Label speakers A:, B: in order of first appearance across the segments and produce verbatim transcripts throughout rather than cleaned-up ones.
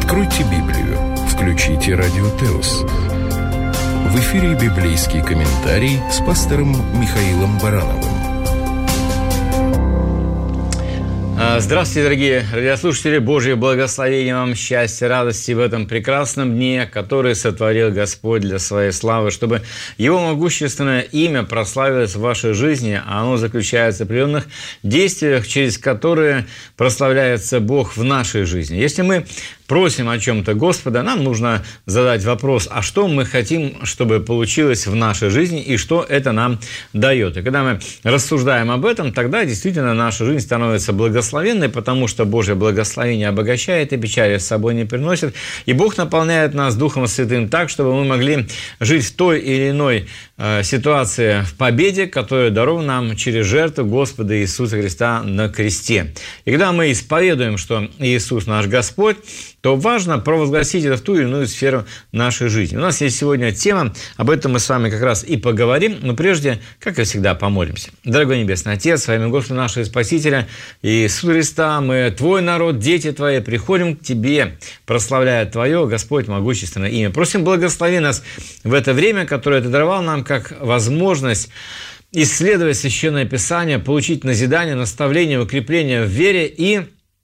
A: Откройте Библию, включите Радио Теос. В эфире библейский комментарий с пастором Михаилом Барановым.
B: Здравствуйте, дорогие радиослушатели! Божье благословение вам, счастья, радости в этом прекрасном дне, который сотворил Господь для своей славы, чтобы Его могущественное имя прославилось в вашей жизни, а оно заключается в определенных действиях, через которые прославляется Бог в нашей жизни. Если мы просим о чем-то Господа, нам нужно задать вопрос, а что мы хотим, чтобы получилось в нашей жизни, и что это нам дает. И когда мы рассуждаем об этом, тогда действительно наша жизнь становится благословенной, потому что Божье благословение обогащает и печали с собой не приносит. И Бог наполняет нас Духом Святым так, чтобы мы могли жить в той или иной э, ситуации в победе, которая дарована нам через жертву Господа Иисуса Христа на кресте. И когда мы исповедуем, что Иисус наш Господь, то важно провозгласить это в ту или иную сферу нашей жизни. У нас есть сегодня тема, об этом мы с вами как раз и поговорим, но прежде, как и всегда, помолимся. Дорогой Небесный Отец, во имя Господа нашего Спасителя Иисуса Христа, мы, Твой народ, дети Твои, приходим к Тебе, прославляя Твое, Господь, могущественное имя. Просим, благослови нас в это время, которое Ты даровал нам как возможность исследовать Священное Писание, получить назидание, наставление, укрепление в вере и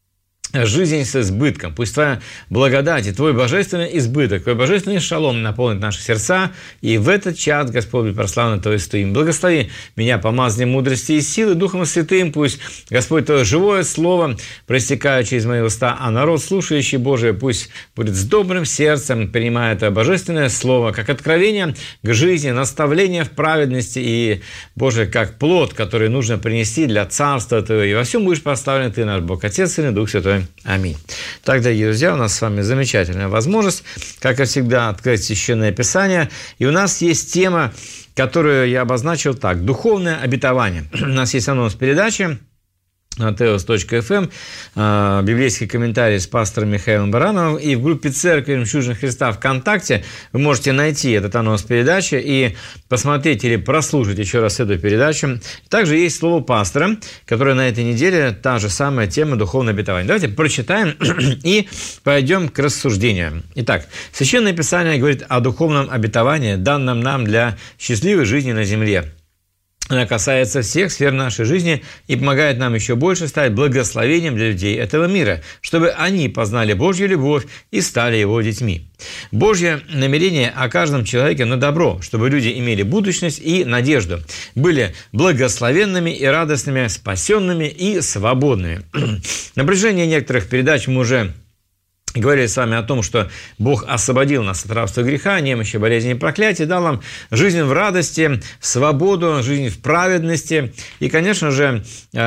B: жизнь с избытком. Пусть Твоя благодать и Твой божественный избыток, Твой божественный шалом наполнит наши сердца, и в этот час, Господь, прославлено Твое имя. Благослови меня помазанием мудрости и силы, Духом Святым. Пусть, Господь, Твое живое слово проистекает через мои уста, а народ, слушающий Божие, пусть будет с добрым сердцем, принимая это божественное слово, как откровение к жизни, наставление в праведности и, Боже, как плод, который нужно принести для Царства Твоего. И во всем будешь прославлен Ты, наш Бог, Отец, Сын и Дух Святой. Аминь. Так, дорогие друзья, у нас с вами замечательная возможность, как и всегда, открыть Священное Писание. И у нас есть тема, которую я обозначил так: духовное обетование. У нас есть анонс передачи на теос точка эф эм, библейский комментарий с пастором Михаилом Барановым, и в группе Церкви Жемчужина Христа ВКонтакте вы можете найти этот анонс передачи и посмотреть или прослушать еще раз эту передачу. Также есть слово пастора, которое на этой неделе та же самая тема духовное обетование. Давайте прочитаем и пойдем к рассуждению. Итак, Священное Писание говорит о духовном обетовании, данном нам для счастливой жизни на земле. Она касается всех сфер нашей жизни и помогает нам еще больше стать благословением для людей этого мира, чтобы они познали Божью любовь и стали Его детьми. Божье намерение о каждом человеке на добро, чтобы люди имели будущность и надежду, были благословенными и радостными, спасенными и свободными. На протяжении некоторых передач мы уже говорили с вами о том, что Бог освободил нас от рабства греха, немощи, болезни и проклятия, дал нам жизнь в радости, свободу, жизнь в праведности. И, конечно же,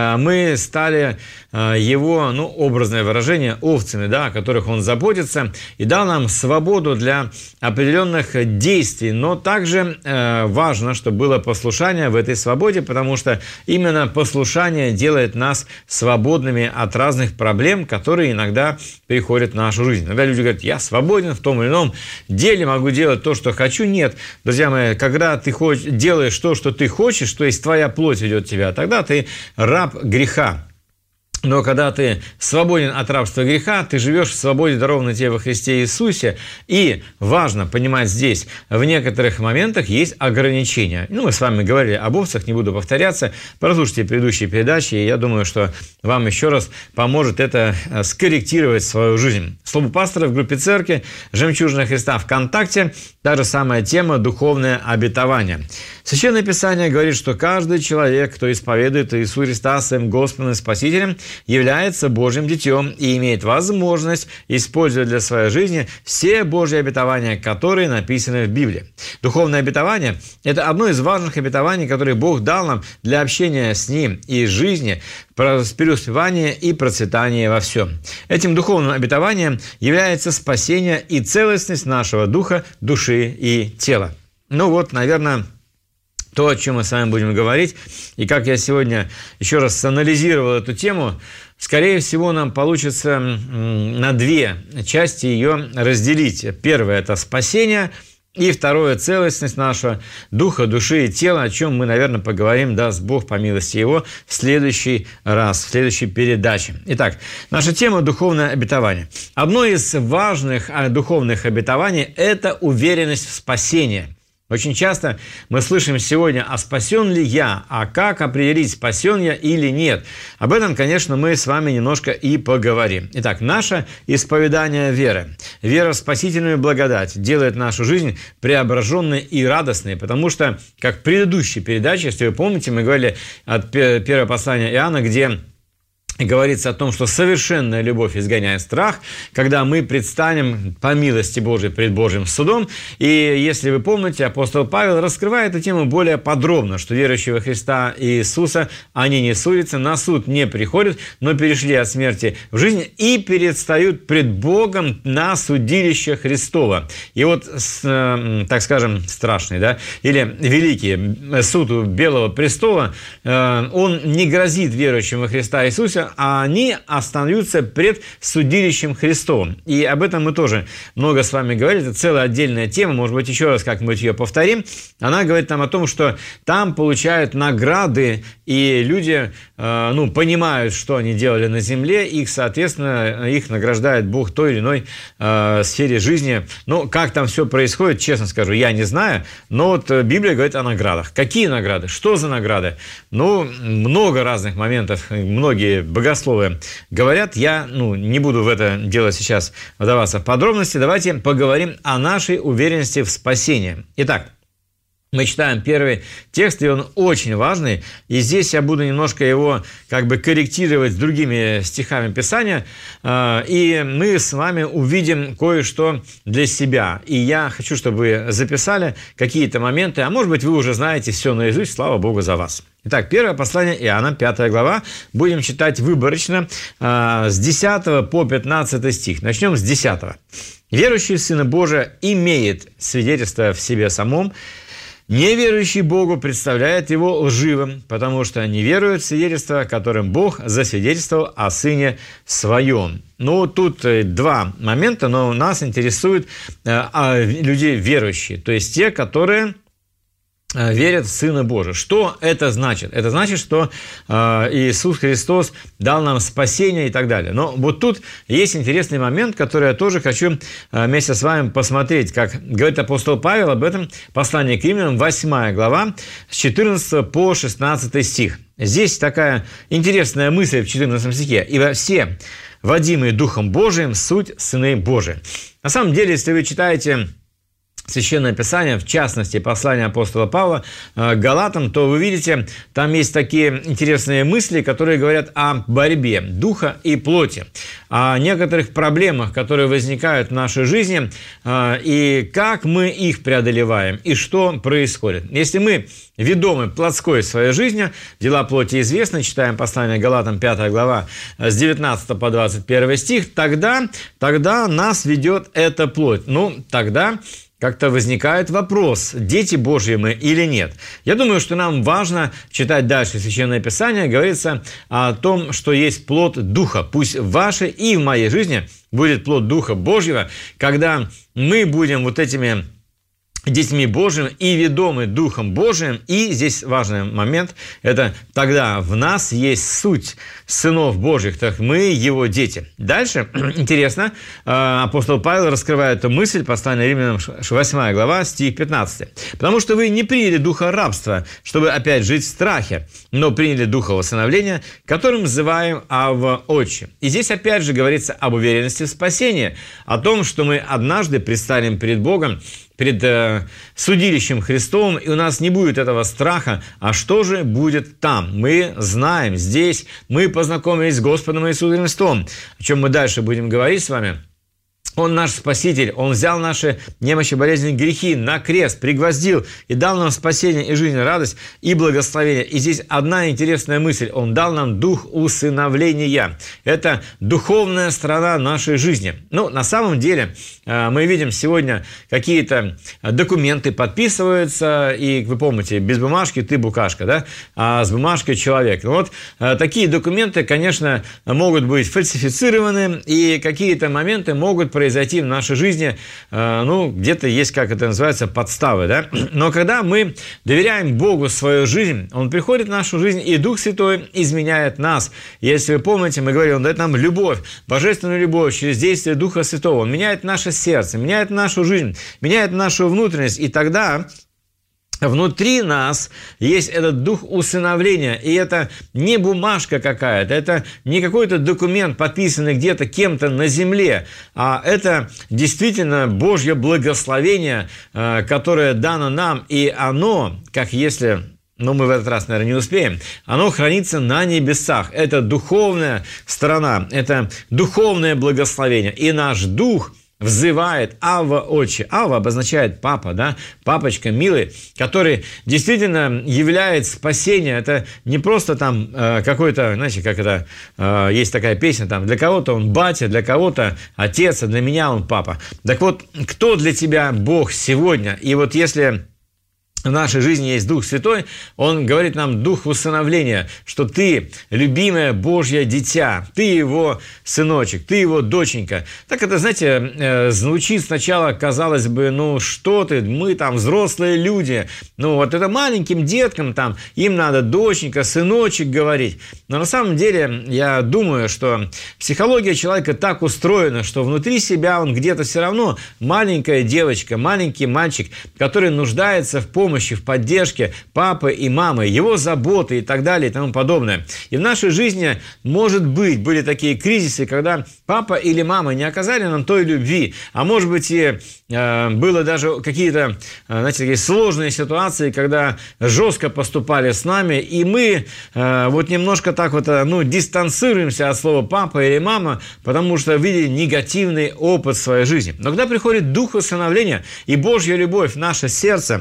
B: мы стали Его, ну, образное выражение, овцами, да, о которых Он заботится, и дал нам свободу для определенных действий. Но также важно, чтобы было послушание в этой свободе, потому что именно послушание делает нас свободными от разных проблем, которые иногда приходят в нашу жизнь. Иногда люди говорят: я свободен в том или ином деле, могу делать то, что хочу. Нет, друзья мои, когда ты хочешь, делаешь то, что ты хочешь, то есть твоя плоть ведет тебя, тогда ты раб греха. Но когда ты свободен от рабства греха, ты живешь в свободе, дарованной тебе во Христе Иисусе. И важно понимать здесь, в некоторых моментах есть ограничения. Ну, мы с вами говорили об овцах, не буду повторяться. Прослушайте предыдущие передачи, и я думаю, что вам еще раз поможет это скорректировать свою жизнь. Слово пастора в группе Церкви Жемчужина Христа ВКонтакте. Та же самая тема — духовное обетование. Священное Писание говорит, что каждый человек, кто исповедует Иисуса Христа своим Господом и Спасителем, является Божьим детем и имеет возможность использовать для своей жизни все Божьи обетования, которые написаны в Библии. Духовное обетование – это одно из важных обетований, которые Бог дал нам для общения с Ним и жизни, преуспевания и процветания во всем. Этим духовным обетованием является спасение и целостность нашего духа, души и тела. Ну вот, наверное, то, о чем мы с вами будем говорить, и как я сегодня еще раз анализировал эту тему, скорее всего, нам получится на две части ее разделить. Первое – это спасение, И второе, целостность нашего духа, души и тела, о чем мы, наверное, поговорим, даст Бог по милости Его, в следующий раз, в следующей передаче. Итак, наша тема – духовное обетование. Одно из важных духовных обетований – это уверенность в спасении. Очень часто мы слышим сегодня, а спасен ли я, а как определить, спасен я или нет. Об этом, конечно, мы с вами немножко и поговорим. Итак, наше исповедание веры, вера в спасительную благодать делает нашу жизнь преображенной и радостной, потому что, как в предыдущей передаче, если вы помните, мы говорили от первого послания Иоанна, где говорится о том, что совершенная любовь изгоняет страх, когда мы предстанем по милости Божией пред Божьим судом. И если вы помните, апостол Павел раскрывает эту тему более подробно, что верующие во Христа и Иисуса, они не судятся, на суд не приходят, но перешли от смерти в жизнь и предстают пред Богом на судилище Христово. И вот, так скажем, страшный, да, или великий суд у Белого престола, он не грозит верующим во Христа и Иисуса, а они остаются пред судилищем Христовым. И об этом мы тоже много с вами говорили. Это целая отдельная тема. Может быть, еще раз как-нибудь ее повторим. Она говорит нам о том, что там получают награды, и люди э, ну, понимают, что они делали на земле, и, соответственно, их награждает Бог в той или иной э, сфере жизни. Ну, как там все происходит, честно скажу, я не знаю. Но вот Библия говорит о наградах. Какие награды? Что за награды? Ну, много разных моментов. Многие богословы говорят, я ну, не буду в это дело сейчас вдаваться в подробности, давайте поговорим о нашей уверенности в спасении. Итак, мы читаем первый текст, и он очень важный, и здесь я буду немножко его как бы корректировать с другими стихами Писания, и мы с вами увидим кое-что для себя. И я хочу, чтобы вы записали какие-то моменты, а может быть, вы уже знаете все наизусть, слава Богу за вас. Итак, первое послание Иоанна, пятая глава, будем читать выборочно с десятого по пятнадцатый стих. Начнем с десятого. «Верующий в Сына Божия имеет свидетельство в себе самом, неверующий Богу представляет его лживым, потому что не верует в свидетельство, которым Бог засвидетельствовал о Сыне Своем». Ну, тут два момента, но нас интересуют люди верующие, то есть те, которые верят в Сына Божия. Что это значит? Это значит, что э, Иисус Христос дал нам спасение и так далее. Но вот тут есть интересный момент, который я тоже хочу э, вместе с вами посмотреть, как говорит апостол Павел об этом, послание к Римлянам, восьмая глава, с четырнадцатого по шестнадцатый стих. Здесь такая интересная мысль в четырнадцатом стихе. «Ибо все, водимые Духом Божиим, суть сыны Божии». На самом деле, если вы читаете Священное Писание, в частности, послание апостола Павла к Галатам, то вы видите, там есть такие интересные мысли, которые говорят о борьбе духа и плоти, о некоторых проблемах, которые возникают в нашей жизни, и как мы их преодолеваем, и что происходит. Если мы ведомы плотской своей жизнью, дела плоти известны, читаем послание Галатам, пятая глава, с девятнадцатого по двадцать первый стих, тогда, тогда нас ведет эта плоть. Ну, тогда как-то возникает вопрос, дети Божьи мы или нет. Я думаю, что нам важно читать дальше Священное Писание. Говорится о том, что есть плод Духа. Пусть в вашей и в моей жизни будет плод Духа Божьего, когда мы будем вот этими детьми Божьими и ведомы Духом Божиим. И здесь важный момент, это тогда в нас есть суть сынов Божьих, так мы его дети. Дальше, интересно, апостол Павел раскрывает эту мысль, послание Римлянам, восьмая глава, стих пятнадцатый. «Потому что вы не приняли духа рабства, чтобы опять жить в страхе, но приняли духа усыновления, которым называем Авва Отче». И здесь опять же говорится об уверенности в спасении, о том, что мы однажды предстанем перед Богом, перед э, судилищем Христовым, и у нас не будет этого страха. А что же будет там? Мы знаем здесь, мы познакомились с Господом Иисусом Христом, о чем мы дальше будем говорить с вами. Он наш Спаситель, Он взял наши немощи, болезни, грехи на крест, пригвоздил и дал нам спасение и жизнь, радость и благословение. И здесь одна интересная мысль. Он дал нам дух усыновления. Это духовная сторона нашей жизни. Ну, на самом деле, мы видим сегодня какие-то документы подписываются, и, вы помните, без бумажки ты букашка, да? А с бумажкой человек. Вот такие документы, конечно, могут быть фальсифицированы, и какие-то моменты могут произойти в нашей жизни, ну, где-то есть, как это называется, подставы, да? Но когда мы доверяем Богу свою жизнь, Он приходит в нашу жизнь, и Дух Святой изменяет нас. Если вы помните, мы говорили, Он дает нам любовь, божественную любовь через действие Духа Святого. Он меняет наше сердце, меняет нашу жизнь, меняет нашу внутренность, и тогда внутри нас есть этот дух усыновления, и это не бумажка какая-то, это не какой-то документ, подписанный где-то кем-то на земле, а это действительно Божье благословение, которое дано нам, и оно, как если... но мы в этот раз, наверное, не успеем, оно хранится на небесах. Это духовная сторона, это духовное благословение, и наш дух взывает «Авва, Отче». «Авва» обозначает «папа», да, «папочка милый», который действительно являет спасение. Это не просто там э, какой-то, знаете, как это, э, есть такая песня, там, для кого-то он батя, для кого-то отец, а для меня он папа. Так вот, кто для тебя Бог сегодня? И вот если... в нашей жизни есть Дух Святой, Он говорит нам дух усыновления, что ты любимое Божье дитя, ты его сыночек, ты его доченька. Так это, знаете, звучит сначала, казалось бы, ну что ты, мы там взрослые люди, ну вот это маленьким деткам там, им надо доченька, сыночек говорить. Но на самом деле я думаю, что психология человека так устроена, что внутри себя он где-то все равно маленькая девочка, маленький мальчик, который нуждается в помощи, помощи, в поддержке папы и мамы, его заботы и так далее и тому подобное. И в нашей жизни, может быть, были такие кризисы, когда папа или мама не оказали нам той любви, а может быть и э, было даже какие-то, э, знаете, такие сложные ситуации, когда жестко поступали с нами, и мы э, вот немножко так вот, ну, дистанцируемся от слова папа или мама, потому что видели негативный опыт в своей жизни. Но когда приходит дух усыновления и Божья любовь в наше сердце,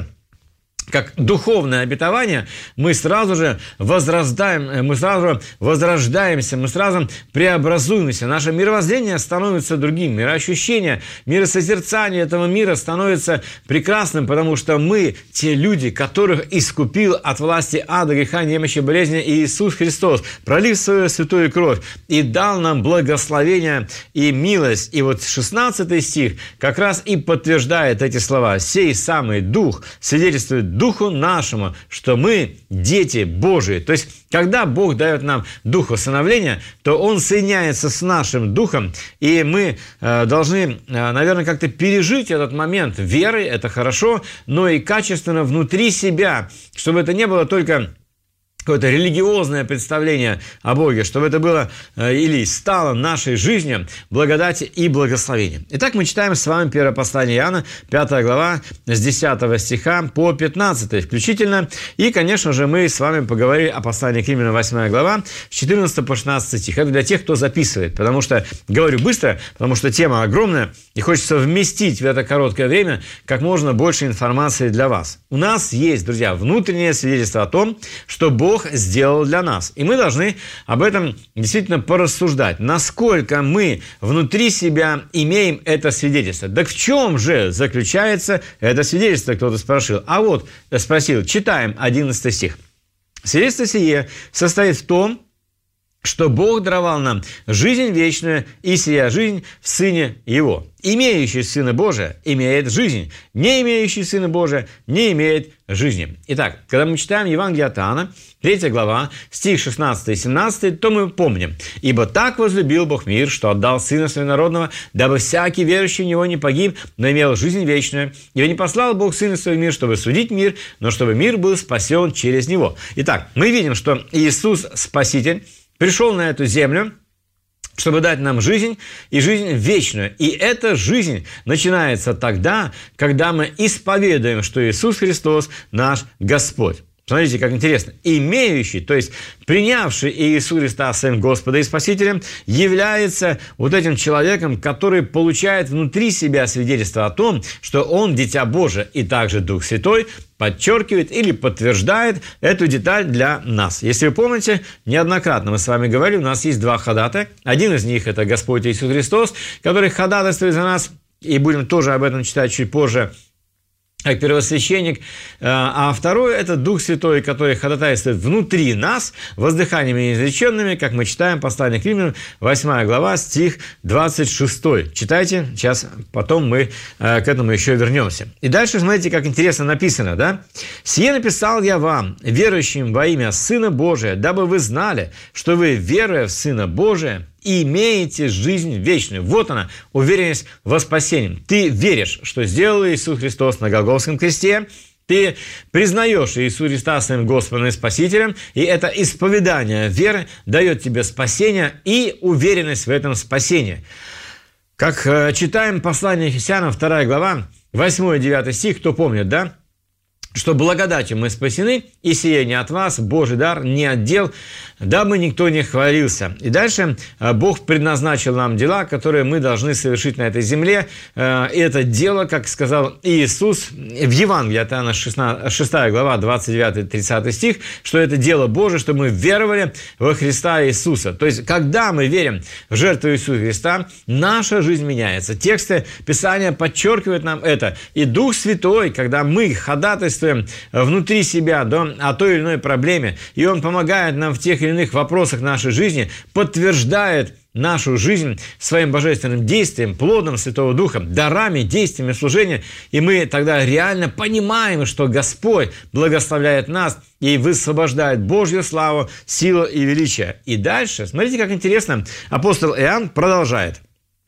B: как духовное обетование, мы сразу же возрастаем, мы сразу же возрождаемся, мы сразу преобразуемся. Наше мировоззрение становится другим, мироощущение, миросозерцание этого мира становится прекрасным, потому что мы те люди, которых искупил от власти ада, греха, немощи, болезни Иисус Христос, пролив свою святую кровь и дал нам благословение и милость. И вот шестнадцатый стих как раз и подтверждает эти слова. «Сей самый Дух свидетельствует Духу нашему, что мы дети Божии». То есть, когда Бог дает нам дух усыновления, то Он соединяется с нашим духом, и мы э, должны, э, наверное, как-то пережить этот момент веры, это хорошо, но и качественно внутри себя, чтобы это не было только какое-то религиозное представление о Боге, чтобы это было э, или стало нашей жизнью благодати и благословением. Итак, мы читаем с вами первое послание Иоанна, пятая глава, с десятого стиха по пятнадцатый включительно. И, конечно же, мы с вами поговорили о послании к Римлянам, восьмая глава, с четырнадцатого по шестнадцатый стих. Это для тех, кто записывает, потому что, говорю быстро, потому что тема огромная, и хочется вместить в это короткое время как можно больше информации для вас. У нас есть, друзья, внутреннее свидетельство о том, что Бог сделал для нас. И мы должны об этом действительно порассуждать, насколько мы внутри себя имеем это свидетельство. Так в чем же заключается это свидетельство, кто-то спросил. А вот, спросил, читаем одиннадцатый стих. «Свидетельство сие состоит в том, что Бог даровал нам жизнь вечную, и сия жизнь в Сыне Его. Имеющий Сына Божия имеет жизнь, не имеющий Сына Божия не имеет жизни». Итак, когда мы читаем Евангелие от Иоанна, третья глава, стих шестнадцатый и семнадцатый, то мы помним: «Ибо так возлюбил Бог мир, что отдал Сына Своего народного, дабы всякий верующий в Него не погиб, но имел жизнь вечную. Ибо не послал Бог Сына Своего в мир, чтобы судить мир, но чтобы мир был спасен через Него». Итак, мы видим, что Иисус Спаситель пришел на эту землю, чтобы дать нам жизнь и жизнь вечную. И эта жизнь начинается тогда, когда мы исповедуем, что Иисус Христос наш Господь. Смотрите, как интересно. Имеющий, то есть принявший Иисуса Христа своим Господом и Спасителем, является вот этим человеком, который получает внутри себя свидетельство о том, что он дитя Божие. И также Дух Святой подчеркивает или подтверждает эту деталь для нас. Если вы помните, неоднократно мы с вами говорили, у нас есть два ходатая. Один из них – это Господь Иисус Христос, который ходатайствует за нас, и будем тоже об этом читать чуть позже. как первосвященник, а второе – это Дух Святой, который ходатайствует внутри нас воздыханиями неизреченными, как мы читаем послание к Римлянам, восьмая глава, стих двадцать шестой. Читайте, сейчас потом мы к этому еще вернемся. И дальше смотрите, как интересно написано, да? «Сие написал я вам, верующим во имя Сына Божия, дабы вы знали, что вы, веруя в Сына Божия, имеете жизнь вечную». Вот она, уверенность во спасении. Ты веришь, что сделал Иисус Христос на Голгофском кресте, ты признаешь Иисуса Христа своим Господом и Спасителем, и это исповедание веры дает тебе спасение и уверенность в этом спасении. Как э, читаем послание Ефесянам, вторая глава, восьмой и девятый стих, кто помнит, да? Что благодатью мы спасены, и сие не от вас, Божий дар, не от дел, дабы никто не хвалился. И дальше Бог предназначил нам дела, которые мы должны совершить на этой земле. И это дело, как сказал Иисус в Евангелии от Иоанна, шестая глава, двадцать девятый тридцатый стих, что это дело Божие, что мы веровали во Христа Иисуса. То есть, когда мы верим в жертву Иисуса Христа, наша жизнь меняется. Тексты Писания подчеркивают нам это. И Дух Святой, когда мы ходатайствуем внутри себя, да, о той или иной проблеме, и Он помогает нам в тех или иных вопросах нашей жизни, подтверждает нашу жизнь своим божественным действием, плодом Святого Духа, дарами, действиями служения, и мы тогда реально понимаем, что Господь благословляет нас и высвобождает Божью славу, силу и величие. И дальше, смотрите, как интересно, апостол Иоанн продолжает.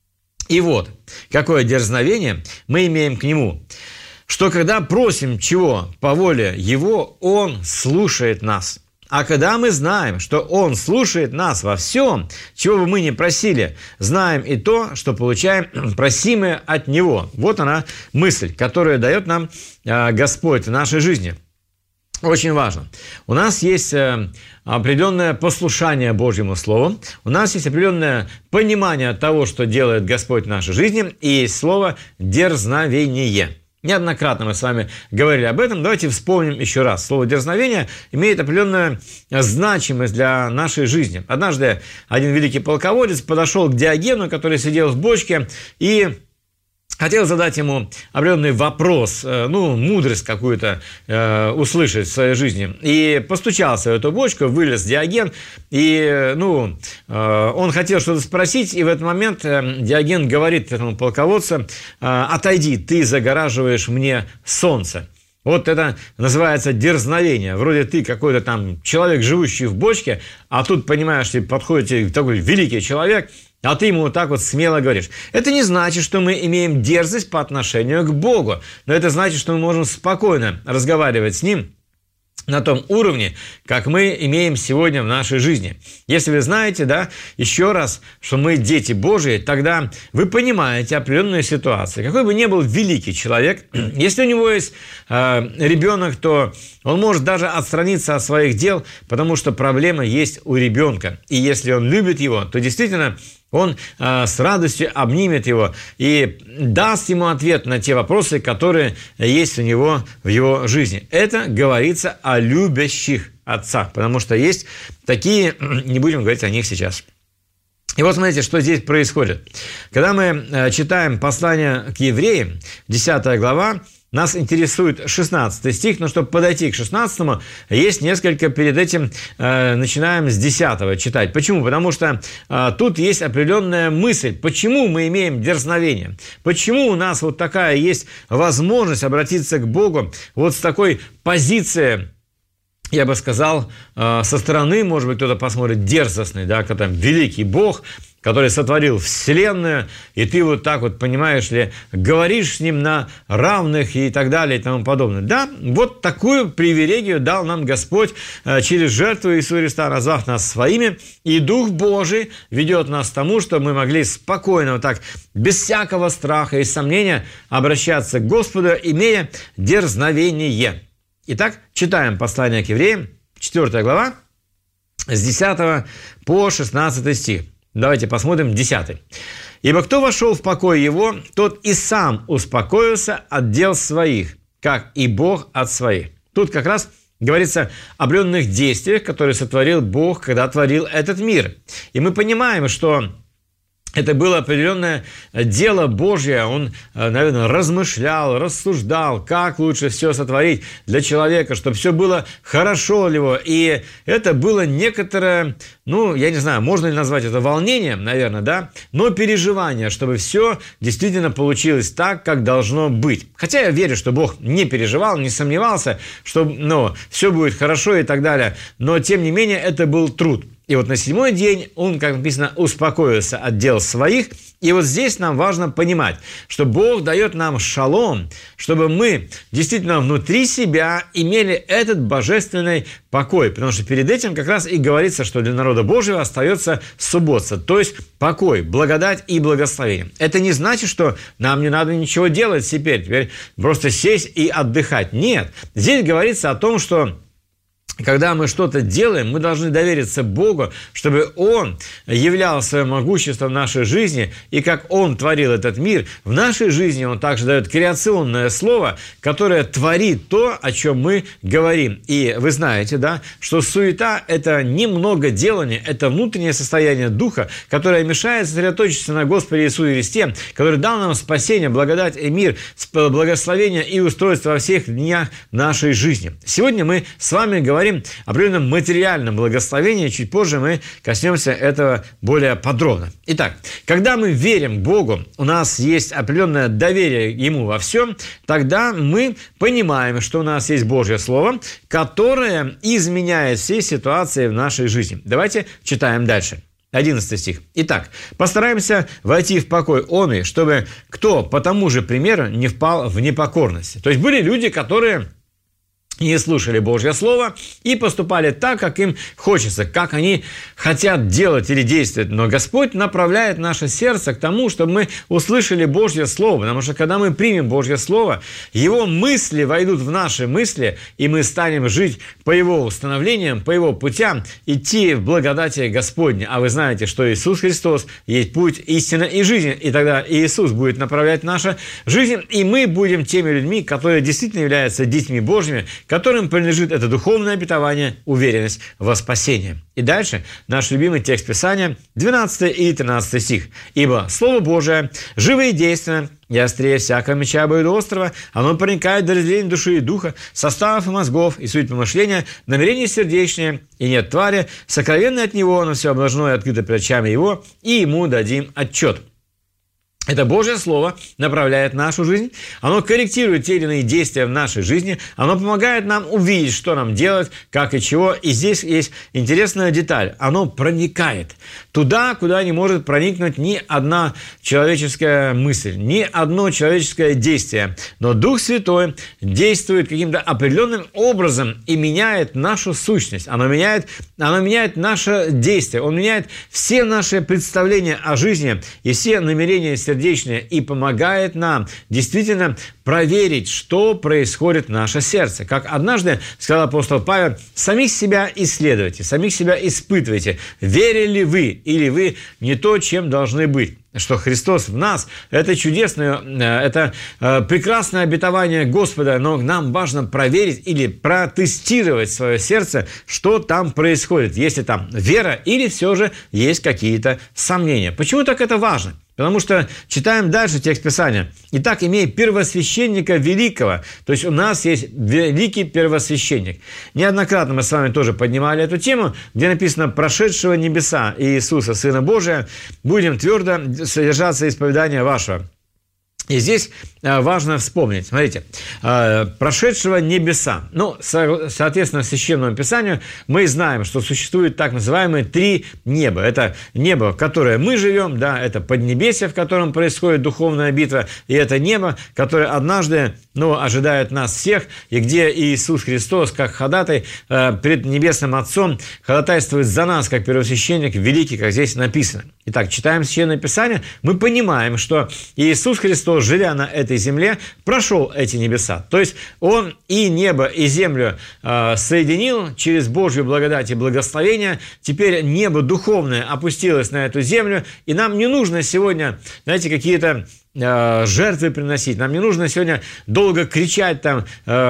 B: «И вот, какое дерзновение мы имеем к Нему, что когда просим чего по воле Его, Он слушает нас. А когда мы знаем, что Он слушает нас во всем, чего бы мы ни просили, знаем и то, что получаем просимое от Него». Вот она мысль, которую дает нам Господь в нашей жизни. Очень важно. У нас есть определенное послушание Божьему Слову, у нас есть определенное понимание того, что делает Господь в нашей жизни, и есть слово «дерзновение». Неоднократно мы с вами говорили об этом. Давайте вспомним еще раз. Слово «дерзновение» имеет определенную значимость для нашей жизни. Однажды один великий полководец подошел к Диогену, который сидел в бочке, и хотел задать ему определенный вопрос, ну, мудрость какую-то э, услышать в своей жизни. И постучался в эту бочку, вылез Диоген, и, ну, э, он хотел что-то спросить, и в этот момент э, Диоген говорит этому полководцу: «Отойди, ты загораживаешь мне солнце». Вот это называется дерзновение. Вроде ты какой-то там человек, живущий в бочке, а тут, понимаешь, подходит такой великий человек, а ты ему вот так вот смело говоришь. Это не значит, что мы имеем дерзость по отношению к Богу, но это значит, что мы можем спокойно разговаривать с Ним на том уровне, как мы имеем сегодня в нашей жизни. Если вы знаете, да, еще раз, что мы дети Божии, тогда вы понимаете определенную ситуацию. Какой бы ни был великий человек, если у него есть э, ребенок, то он может даже отстраниться от своих дел, потому что проблема есть у ребенка. И если он любит его, то действительно он э, с радостью обнимет его и даст ему ответ на те вопросы, которые есть у него в его жизни. Это говорится о любящих отцах, потому что есть такие, не будем говорить о них сейчас. И вот смотрите, что здесь происходит. Когда мы э, читаем послание к евреям, десятая глава, нас интересует шестнадцатый стих, но чтобы подойти к шестнадцатому, есть несколько перед этим, э, начинаем с десятого читать. Почему? Потому что э, тут есть определенная мысль, почему мы имеем дерзновение, почему у нас вот такая есть возможность обратиться к Богу вот с такой позиции, я бы сказал, э, со стороны, может быть, кто-то посмотрит, дерзостный, да, когда там великий Бог, который сотворил Вселенную, и ты вот так вот, понимаешь ли, говоришь с Ним на равных и так далее и тому подобное. Да, вот такую привилегию дал нам Господь через жертву Иисуса Христа, назвав нас своими, и Дух Божий ведет нас к тому, чтобы мы могли спокойно, вот так, без всякого страха и сомнения обращаться к Господу, имея дерзновение. Итак, читаем послание к евреям, четвёртая глава, с десятого по шестнадцатый стих. Давайте посмотрим десятый. «Ибо кто вошел в покой его, тот и сам успокоился от дел своих, как и Бог от своих». Тут как раз говорится о определенных действиях, которые сотворил Бог, когда творил этот мир. И мы понимаем, что Это было определенное дело Божье. Он, наверное, размышлял, рассуждал, как лучше все сотворить для человека, чтобы все было хорошо для него. И это было некоторое, ну, я не знаю, можно ли назвать это волнением, наверное, да, но переживание, чтобы все действительно получилось так, как должно быть. Хотя я верю, что Бог не переживал, не сомневался, что, ну, все будет хорошо и так далее. Но, тем не менее, это был труд. И вот на седьмой день он, как написано, успокоился от дел своих. И вот здесь нам важно понимать, что Бог дает нам шалом, чтобы мы действительно внутри себя имели этот божественный покой. Потому что перед этим как раз и говорится, что для народа Божьего остается суббота, то есть покой, благодать и благословение. Это не значит, что нам не надо ничего делать теперь, теперь просто сесть и отдыхать. Нет, здесь говорится о том, что когда мы что-то делаем, мы должны довериться Богу, чтобы Он являл свое могущество в нашей жизни, и как Он творил этот мир, в нашей жизни Он также дает креационное слово, которое творит то, о чем мы говорим. И вы знаете, да, что суета – это немного делания, это внутреннее состояние духа, которое мешает сосредоточиться на Господе Иисусе Христе, который дал нам спасение, благодать и мир, благословение и устройство во всех днях нашей жизни. Сегодня мы с вами говорим о определенном материальном благословении. Чуть позже мы коснемся этого более подробно. Итак, когда мы верим Богу, у нас есть определенное доверие Ему во всем, тогда мы понимаем, что у нас есть Божье Слово, которое изменяет все ситуации в нашей жизни. Давайте читаем дальше. одиннадцатый стих. Итак, постараемся войти в покой он и, чтобы кто по тому же примеру не впал в непокорность. То есть были люди, которые не слушали Божье Слово и поступали так, как им хочется, как они хотят делать или действовать. Но Господь направляет наше сердце к тому, чтобы мы услышали Божье Слово. Потому что когда мы примем Божье Слово, Его мысли войдут в наши мысли, и мы станем жить по Его установлениям, по Его путям, идти в благодати Господне. А вы знаете, что Иисус Христос есть путь, истина и жизнь. И тогда Иисус будет направлять нашу жизнь, и мы будем теми людьми, которые действительно являются детьми Божьими, которым принадлежит это духовное обетование, уверенность во спасении. И дальше наш любимый текст Писания, двенадцатый и тринадцатый стих. «Ибо Слово Божие живо и действенно, и острее всякого меча обоюдоострого, оно проникает до разделения души и духа, составов и мозгов, и суть помышления, намерения сердечные, и нет твари, сокровенное от Него, но все обнажено и открыто пред очами Его, и Ему дадим отчет». Это Божье Слово направляет нашу жизнь, оно корректирует те или иные действия в нашей жизни, оно помогает нам увидеть, что нам делать, как и чего. И здесь есть интересная деталь. Оно проникает туда, куда не может проникнуть ни одна человеческая мысль, ни одно человеческое действие. Но Дух Святой действует каким-то определенным образом и меняет нашу сущность. Оно меняет, оно меняет наше действие, он меняет все наши представления о жизни и все намерения сердечные, и помогает нам действительно проверить, что происходит в наше сердце. Как однажды сказал апостол Павел, самих себя исследуйте, самих себя испытывайте, верили вы или вы не то, чем должны быть. Что Христос в нас – это чудесное, это прекрасное обетование Господа, но нам важно проверить или протестировать свое сердце, что там происходит, если там вера или все же есть какие-то сомнения. Почему так это важно? Потому что читаем дальше текст Писания. «Итак, имея первосвященника великого», то есть у нас есть великий первосвященник. Неоднократно мы с вами тоже поднимали эту тему, где написано «прошедшего небеса Иисуса, Сына Божия, будем твердо содержаться исповедания вашего». И здесь важно вспомнить, смотрите, прошедшего небеса. Ну, соответственно, в Священному Писанию мы знаем, что существует так называемые три неба. Это небо, в которое мы живем, да, это поднебесье, в котором происходит духовная битва, и это небо, которое однажды, ну, ожидает нас всех, и где Иисус Христос, как ходатай перед Небесным Отцом, ходатайствует за нас, как первосвященник великий, как здесь написано. Итак, читаем Священное Писание, мы понимаем, что Иисус Христос, живя на этой земле, прошел эти небеса. То есть Он и небо, и землю э, соединил через Божью благодать и благословение. Теперь небо духовное опустилось на эту землю, и нам не нужно сегодня, знаете, какие-то жертвы приносить, нам не нужно сегодня долго кричать там,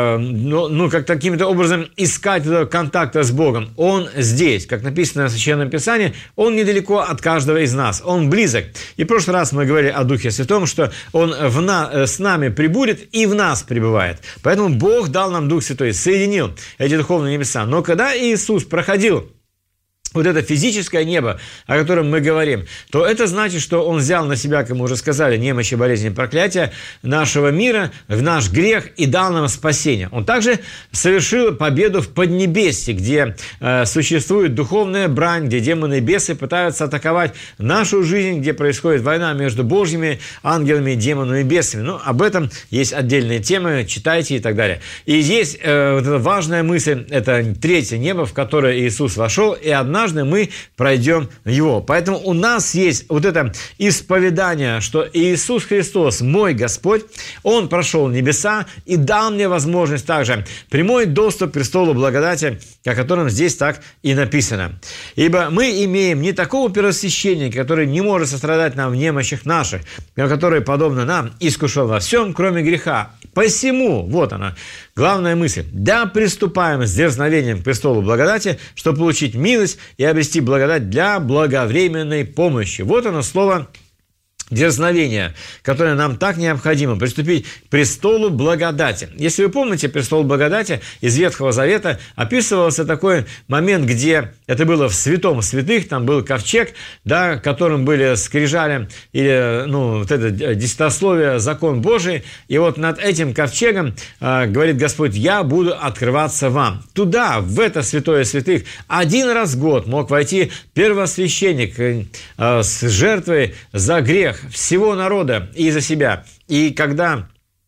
B: ну, ну как каким-то образом искать контакта с Богом. Он здесь, как написано в Священном Писании, Он недалеко от каждого из нас, Он близок. И в прошлый раз мы говорили о Духе Святом, что Он в на, с нами прибудет и в нас пребывает. Поэтому Бог дал нам Дух Святой, соединил эти духовные небеса. Но когда Иисус проходил вот это физическое небо, о котором мы говорим, то это значит, что Он взял на себя, как мы уже сказали, немощи, болезни, проклятия нашего мира, в наш грех и дал нам спасение. Он также совершил победу в Поднебесье, где э, существует духовная брань, где демоны и бесы пытаются атаковать нашу жизнь, где происходит война между Божьими ангелами, демонами и бесами. Ну, об этом есть отдельные темы, читайте и так далее. И здесь э, вот эта важная мысль, это третье небо, в которое Иисус вошел, и одна однажды мы пройдем его. Поэтому у нас есть вот это исповедание, что Иисус Христос, мой Господь, Он прошел небеса и дал мне возможность также прямой доступ к престолу благодати, о котором здесь так и написано. Ибо мы имеем не такого первосвященника, который не может сострадать нам в немощах наших, но который, подобно нам, искушал во всем, кроме греха. Посему, вот она, главная мысль, да приступаем с дерзновением к престолу благодати, чтобы получить милость и обрести благодать для благовременной помощи. Вот оно слово дерзновение, которое нам так необходимо, приступить к престолу благодати. Если вы помните, престол благодати из Ветхого Завета описывался такой момент, где это было в святом святых, там был ковчег, да, которым были скрижали, или, ну, вот это десятословие, закон Божий, и вот над этим ковчегом, э, говорит Господь, я буду открываться вам. Туда, в это святое святых, один раз в год мог войти первосвященник э, с жертвой за грех всего народа и за себя. И когда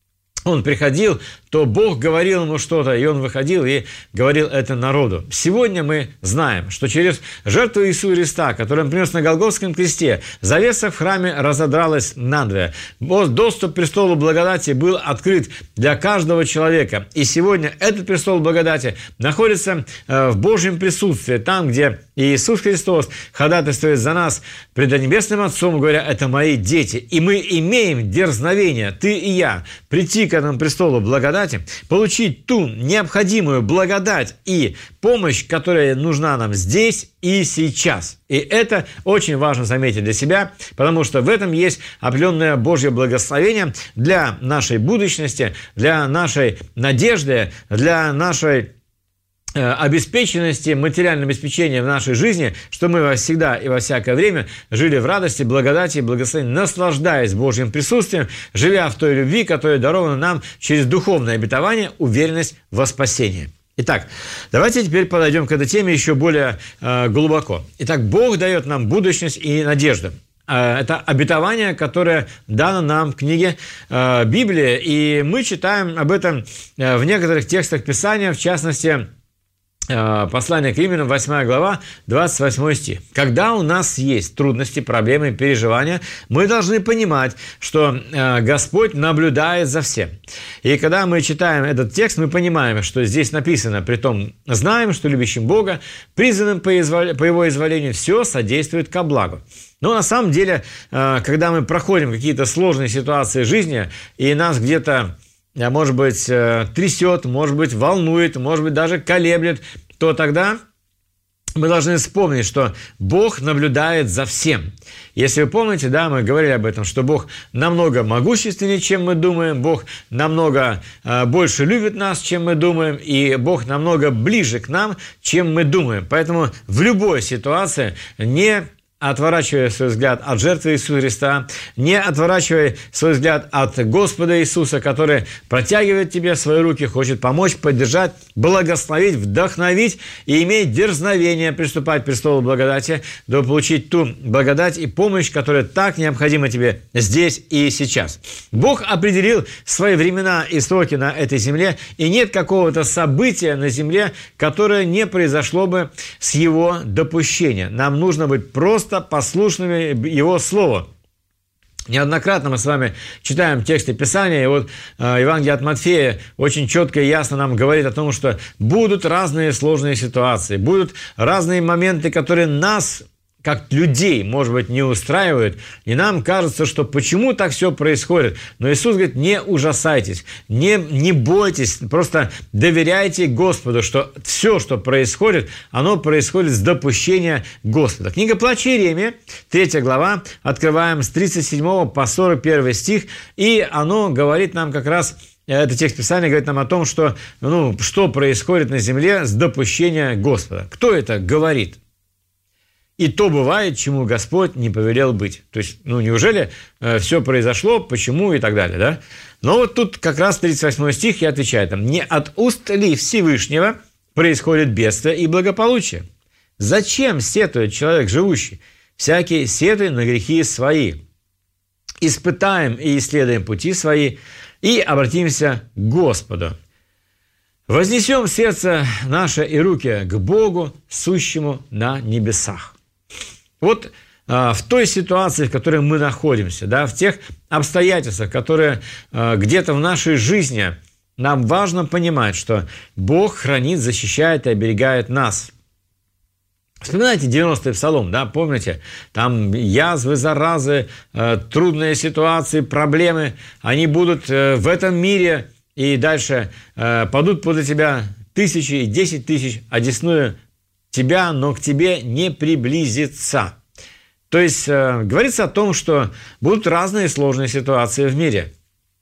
B: он приходил, то Бог говорил ему что-то, и он выходил и говорил это народу. Сегодня мы знаем, что через жертву Иисуса Христа, которую он принес на Голгофском кресте, завеса в храме разодралась надвое. Доступ к престолу благодати был открыт для каждого человека. И сегодня этот престол благодати находится в Божьем присутствии, там, где Иисус Христос ходатайствует за нас пред Небесным Отцом, говоря, это мои дети. И мы имеем дерзновение, ты и я, прийти к этому престолу благодати, получить ту необходимую благодать и помощь, которая нужна нам здесь и сейчас. И это очень важно заметить для себя, потому что в этом есть определенное Божье благословение для нашей будущности, для нашей надежды, для нашей обеспеченности, материального обеспечения в нашей жизни, что мы всегда и во всякое время жили в радости, благодати и благословении, наслаждаясь Божьим присутствием, живя в той любви, которая дарована нам через духовное обетование, уверенность во спасении. Итак, давайте теперь подойдем к этой теме еще более э, глубоко. Итак, Бог дает нам будущность и надежду. Это обетование, которое дано нам в книге э, Библии, и мы читаем об этом в некоторых текстах Писания, в частности, послание к Римлянам, восьмая глава, двадцать восьмой стих. Когда у нас есть трудности, проблемы, переживания, мы должны понимать, что Господь наблюдает за всем. И когда мы читаем этот текст, мы понимаем, что здесь написано, притом знаем, что любящим Бога, призванным по Его изволению, все содействует ко благу. Но на самом деле, когда мы проходим какие-то сложные ситуации жизни, и нас где-то, может быть, трясет, может быть, волнует, может быть, даже колеблет, то тогда мы должны вспомнить, что Бог наблюдает за всем. Если вы помните, да, мы говорили об этом, что Бог намного могущественнее, чем мы думаем, Бог намного э, больше любит нас, чем мы думаем, и Бог намного ближе к нам, чем мы думаем. Поэтому в любой ситуации не отворачивая свой взгляд от жертвы Иисуса Христа, не отворачивая свой взгляд от Господа Иисуса, который протягивает тебе свои руки, хочет помочь, поддержать, благословить, вдохновить и иметь дерзновение приступать к престолу благодати, дабы получить ту благодать и помощь, которая так необходима тебе здесь и сейчас. Бог определил свои времена и сроки на этой земле, и нет какого-то события на земле, которое не произошло бы с Его допущения. Нам нужно быть просто послушными Его Слову. Неоднократно мы с вами читаем тексты Писания, и вот э, Евангелие от Матфея очень четко и ясно нам говорит о том, что будут разные сложные ситуации, будут разные моменты, которые нас как людей, может быть, не устраивают, и нам кажется, что почему так все происходит. Но Иисус говорит, не ужасайтесь, не, не бойтесь, просто доверяйте Господу, что все, что происходит, оно происходит с допущения Господа. Книга Притчи Иеремия, третья глава, открываем с тридцать седьмого по сорок первый стих, и оно говорит нам как раз, это текст Писания говорит нам о том, что, ну, что происходит на земле с допущения Господа. Кто это говорит? И то бывает, чему Господь не повелел быть. То есть, ну, неужели э, все произошло, почему и так далее, да? Но вот тут как раз тридцать восьмой стих и отвечает там, «Не от уст ли Всевышнего происходит бедствие и благополучие? Зачем сетует человек живущий? Всякий сетует на грехи свои. Испытаем и исследуем пути свои, и обратимся к Господу. Вознесем сердце наше и руки к Богу, сущему на небесах». Вот а, в той ситуации, в которой мы находимся, да, в тех обстоятельствах, которые а, где-то в нашей жизни, нам важно понимать, что Бог хранит, защищает и оберегает нас. Вспоминайте девяностый псалом, да, помните, там язвы, заразы, э, трудные ситуации, проблемы, они будут э, в этом мире, и дальше э, падут подле тебя тысячи и десять тысяч, а десную тебя, но к тебе не приблизится. То есть э, говорится о том, что будут разные сложные ситуации в мире.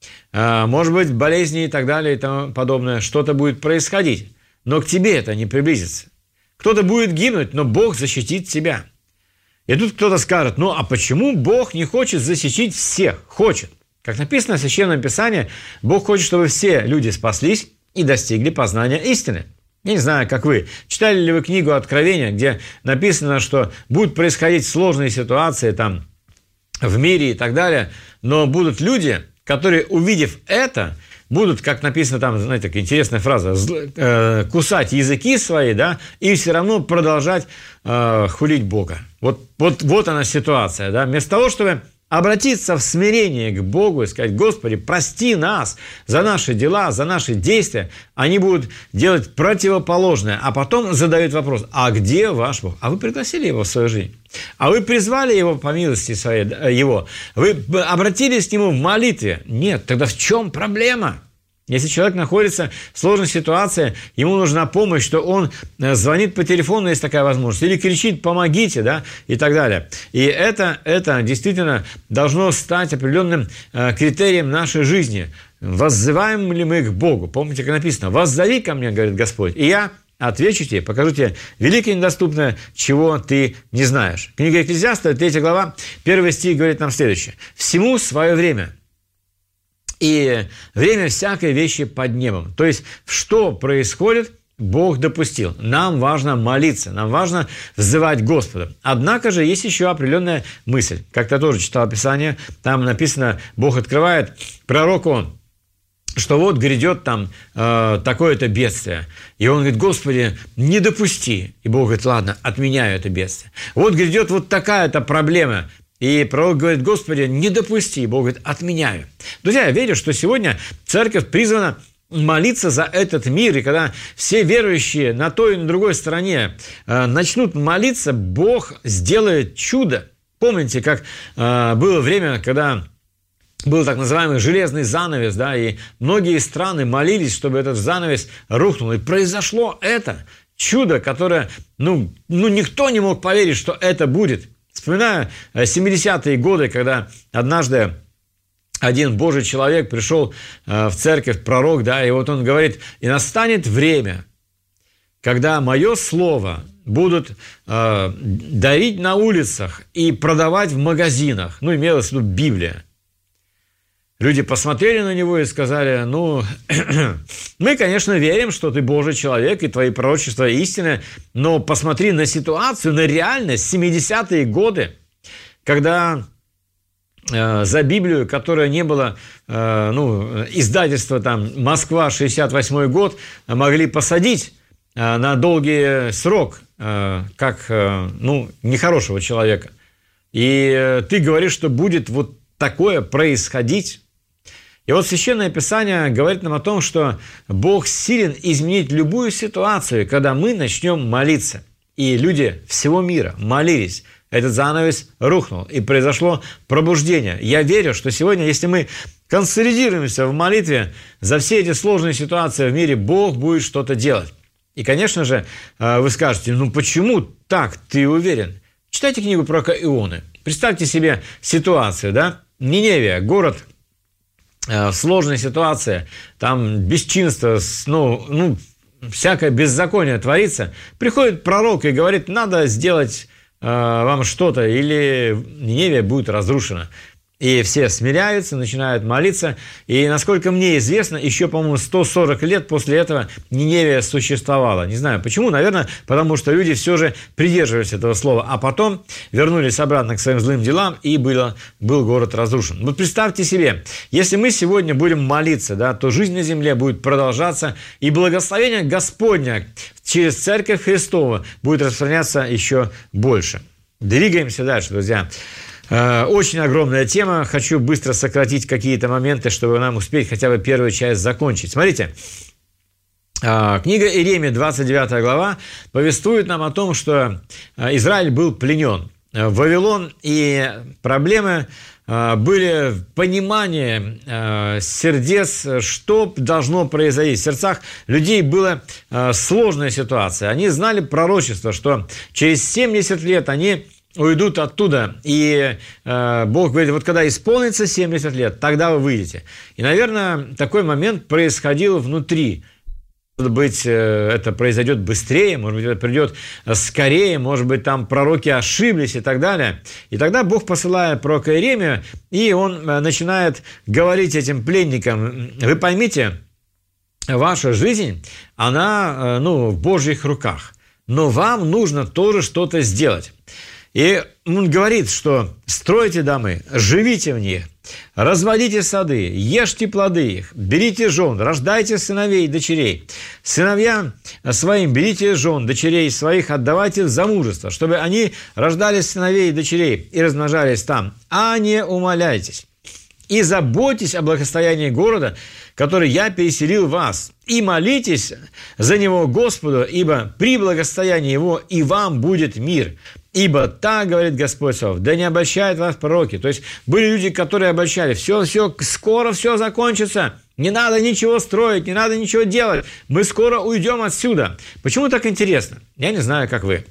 B: Э, может быть, болезни и так далее и тому подобное, что-то будет происходить, но к тебе это не приблизится. Кто-то будет гибнуть, но Бог защитит тебя. И тут кто-то скажет, ну а почему Бог не хочет защитить всех? Хочет. Как написано в Священном Писании, Бог хочет, чтобы все люди спаслись и достигли познания истины. Я не знаю, как вы. Читали ли вы книгу Откровения, где написано, что будут происходить сложные ситуации там, в мире и так далее, но будут люди, которые, увидев это, будут, как написано там, знаете, такая интересная фраза, э, кусать языки свои, да, и все равно продолжать э, хулить Бога. Вот, вот, вот она ситуация, да. Вместо того, чтобы обратиться в смирение к Богу и сказать, Господи, прости нас за наши дела, за наши действия, они будут делать противоположное, а потом задают вопрос, а где ваш Бог? А вы пригласили его в свою жизнь? А вы призвали его по милости своей, его? Вы обратились к нему в молитве? Нет, тогда в чем проблема? Если человек находится в сложной ситуации, ему нужна помощь, что он звонит по телефону, есть такая возможность, или кричит «помогите», да, и так далее. И это, это действительно должно стать определенным э, критерием нашей жизни. Воззываем ли мы к Богу? Помните, как написано «воззови ко мне, говорит Господь, и я отвечу тебе, покажу тебе великое и недоступное, чего ты не знаешь». Книга Экклезиаста, третья глава, первый стих говорит нам следующее. «Всему свое время». И время всякой вещи под небом. То есть, что происходит, Бог допустил. Нам важно молиться, нам важно взывать Господа. Однако же есть еще определенная мысль. Как-то тоже читал Писание, там написано, Бог открывает пророку, что вот грядет там э, такое-то бедствие. И он говорит, Господи, не допусти. И Бог говорит, ладно, отменяю это бедствие. Вот грядет вот такая-то проблема. И пророк говорит, Господи, не допусти. Бог говорит, отменяю. Друзья, я верю, что сегодня церковь призвана молиться за этот мир. И когда все верующие на той и на другой стороне э, начнут молиться, Бог сделает чудо. Помните, как э, было время, когда был так называемый железный занавес, да, и многие страны молились, чтобы этот занавес рухнул. И произошло это чудо, которое, ну, ну никто не мог поверить, что это будет. Вспоминаю семидесятые годы, когда однажды один Божий человек пришел в церковь, пророк, да, и вот он говорит, и настанет время, когда мое слово будут э, дарить на улицах и продавать в магазинах, ну, имелось в виду Библия. Люди посмотрели на него и сказали, ну, мы, конечно, верим, что ты Божий человек, и твои пророчества истинны, но посмотри на ситуацию, на реальность, семидесятые годы, когда э, за Библию, которая не была, э, ну, издательства там «Москва, шестьдесят восьмой год», могли посадить э, на долгий срок, э, как, э, ну, нехорошего человека. И э, ты говоришь, что будет вот такое происходить. И вот Священное Писание говорит нам о том, что Бог силен изменить любую ситуацию, когда мы начнем молиться. И люди всего мира молились этот занавес рухнул, и произошло пробуждение. Я верю, что сегодня, если мы консолидируемся в молитве за все эти сложные ситуации в мире, Бог будет что-то делать. И, конечно же, вы скажете, ну почему так ты уверен? Читайте книгу пророка Ионы. Представьте себе ситуацию, да? Ниневия, город в сложной ситуации, там бесчинство, ну, ну, всякое беззаконие творится. Приходит пророк и говорит, надо сделать э, вам что-то, или Ниневия будет разрушена. И все смиряются, начинают молиться. И, насколько мне известно, еще, по-моему, сто сорок лет после этого Ниневия существовала. Не знаю почему, наверное, потому что люди все же придерживались этого слова. А потом вернулись обратно к своим злым делам, и было, был город разрушен. Вот представьте себе, если мы сегодня будем молиться, да, то жизнь на земле будет продолжаться, и благословение Господня через Церковь Христову будет распространяться еще больше. Двигаемся дальше, друзья. Очень огромная тема. Хочу быстро сократить какие-то моменты, чтобы нам успеть хотя бы первую часть закончить. Смотрите, книга Иеремии, двадцать девятая глава, повествует нам о том, что Израиль был пленен в Вавилон, и проблемы были в понимании сердец, что должно произойти. В сердцах людей была сложная ситуация. Они знали пророчество, что через семьдесят лет они уйдут оттуда, и э, Бог говорит, вот когда исполнится семьдесят лет, тогда вы выйдете. И, наверное, такой момент происходил внутри. Может быть, э, это произойдет быстрее, может быть, это придет скорее, может быть, там пророки ошиблись и так далее. И тогда Бог посылает пророка Иеремию, и он э, начинает говорить этим пленникам, вы поймите, ваша жизнь, она э, ну, в Божьих руках, но вам нужно тоже что-то сделать. И он говорит, что стройте домы, живите в них, разводите сады, ешьте плоды их, берите жен, рождайте сыновей и дочерей. Сыновьям своим берите жен, дочерей своих отдавайте в замужество, чтобы они рождали сыновей и дочерей и размножались там, а не умаляйтесь. И заботьтесь о благосостоянии города, который я переселил вас, и молитесь за него Господу, ибо при благосостоянии его и вам будет мир. Ибо так, говорит Господь Саваоф, да не обольщают вас пророки. То есть были люди, которые обольщали, все, все, скоро все закончится, не надо ничего строить, не надо ничего делать, мы скоро уйдем отсюда. Почему так интересно? Я не знаю, как вы.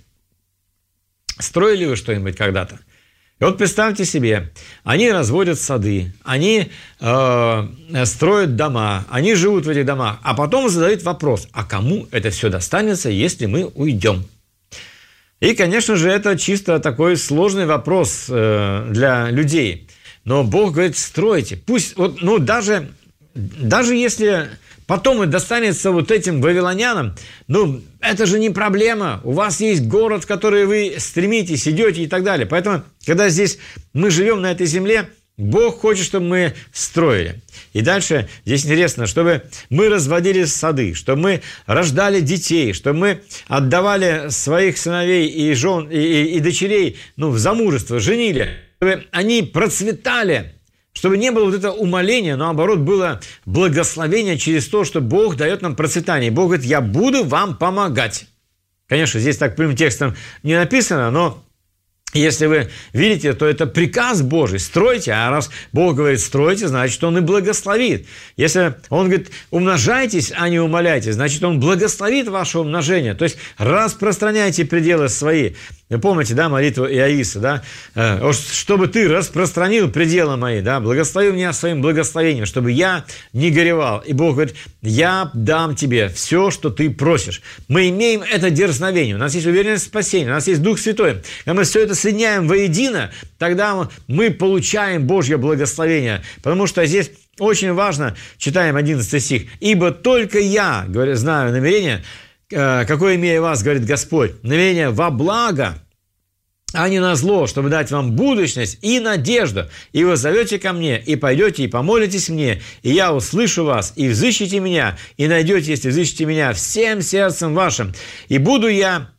B: Строили вы что-нибудь когда-то? И вот представьте себе, они разводят сады, они э, строят дома, они живут в этих домах, а потом задают вопрос, а кому это все достанется, если мы уйдем? И, конечно же, это чисто такой сложный вопрос э, для людей. Но Бог говорит, стройте, пусть, вот, ну, даже, даже если потом и достанется вот этим вавилонянам, ну, это же не проблема. У вас есть город, в который вы стремитесь, идете и так далее. Поэтому, когда здесь мы живем на этой земле, Бог хочет, чтобы мы строили. И дальше здесь интересно, чтобы мы разводили сады, чтобы мы рождали детей, чтобы мы отдавали своих сыновей и жен, и, и, и дочерей ну, в замужество, женили, чтобы они процветали, чтобы не было вот этого умоления, но наоборот было благословение через то, что Бог дает нам процветание. Бог говорит, я буду вам помогать. Конечно, здесь так прямым текстом не написано, но если вы видите, то это приказ Божий, стройте, а раз Бог говорит стройте, значит, Он и благословит. Если Он говорит умножайтесь, а не умаляйтесь, значит, Он благословит ваше умножение, то есть распространяйте пределы свои. Вы помните, да, молитву Иаиса, да, чтобы ты распространил пределы мои, да, благослови меня своим благословением, чтобы я не горевал. И Бог говорит, я дам тебе все, что ты просишь. Мы имеем это дерзновение, у нас есть уверенность в спасении, у нас есть Дух Святой. Когда мы все это соединяем воедино, тогда мы получаем Божье благословение, потому что здесь очень важно, читаем одиннадцатый стих, «Ибо только я, говорю, знаю намерение, какое имею вас, говорит Господь, намерение во благо, а не на зло, чтобы дать вам будущность и надежду. И вы зовете ко мне, и пойдете, и помолитесь мне, и я услышу вас, и взыщите меня, и найдете, если взыщите меня всем сердцем вашим. И буду я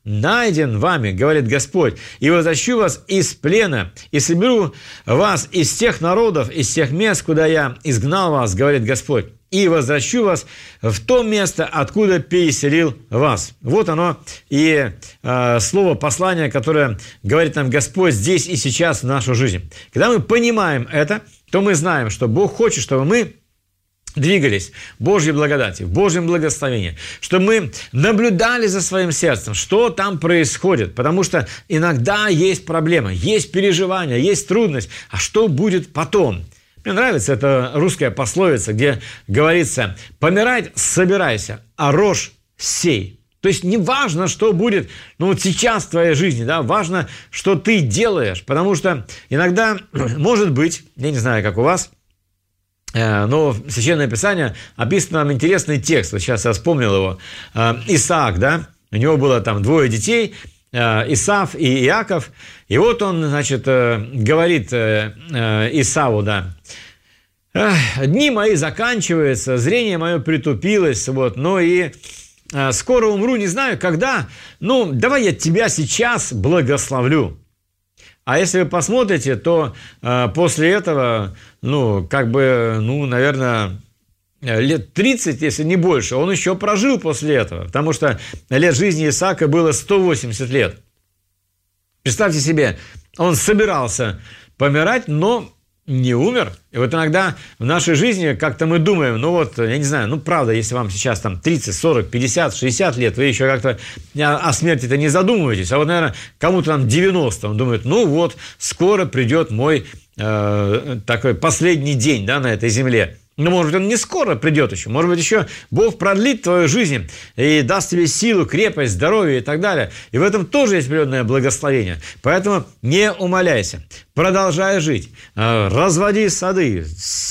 B: найден вами, говорит Господь, и возвращу вас из плена, и соберу вас из тех народов, из тех мест, куда я изгнал вас, говорит Господь, и возвращу вас в то место, откуда переселил вас». Вот оно и э, слово послания, которое говорит нам Господь здесь и сейчас в нашу жизнь. Когда мы понимаем это, то мы знаем, что Бог хочет, чтобы мы двигались в Божьей благодати, в Божьем благословении, чтобы мы наблюдали за своим сердцем, что там происходит, потому что иногда есть проблема, есть переживания, есть трудность, а что будет потом? Мне нравится эта русская пословица, где говорится: «Помирать собирайся, а рожь сей». То есть не важно, что будет, ну, вот сейчас в твоей жизни, да, важно, что ты делаешь, потому что иногда, может быть, я не знаю, как у вас, но в Священное Писание описан нам интересный текст. Вот сейчас я вспомнил его. Исаак, да, у него было там двое детей, Исав и Иаков. И вот он, значит, говорит Исаву, да: «Дни мои заканчиваются, зрение мое притупилось, вот, но и скоро умру, не знаю когда, ну, давай я тебя сейчас благословлю». А если вы посмотрите, то э, после этого, ну, как бы, ну, наверное, лет тридцать, если не больше, он еще прожил после этого, потому что лет жизни Исаака было сто восемьдесят лет. Представьте себе, он собирался помирать, но не умер. И вот иногда в нашей жизни как-то мы думаем, ну вот, я не знаю, ну правда, если вам сейчас там тридцать, сорок, пятьдесят, шестьдесят лет, вы еще как-то о смерти-то не задумываетесь. А вот, наверное, кому-то там девяносто, он думает, ну вот, скоро придет мой э, такой последний день, да, на этой земле. Но, может быть, он не скоро придет еще. Может быть, еще Бог продлит твою жизнь и даст тебе силу, крепость, здоровье и так далее. И в этом тоже есть определенное благословение. Поэтому не умаляйся. Продолжай жить. Разводи сады,